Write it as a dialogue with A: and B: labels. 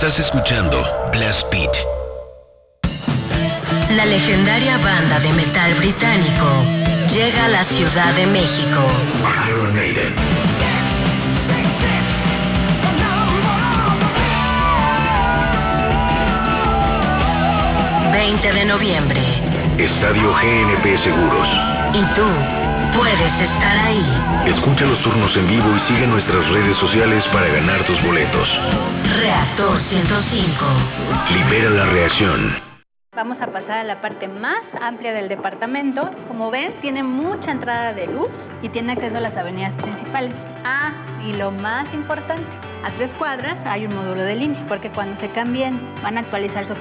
A: Estás escuchando Blast Beat.
B: La legendaria banda de metal británico llega a la Ciudad de México.
A: Iron Maiden.
B: 20 de noviembre.
A: Estadio GNP Seguros.
B: Y tú puedes estar ahí.
A: Escucha los turnos en vivo y sigue nuestras redes sociales para ganar tus boletos.
B: Reactor 105.
A: Libera la reacción.
C: Vamos a pasar a la parte más amplia del departamento. Como ven, tiene mucha entrada de luz y tiene acceso a las avenidas principales. Y lo más importante, a 3 cuadras hay un módulo de línea, porque cuando se cambien van a actualizar su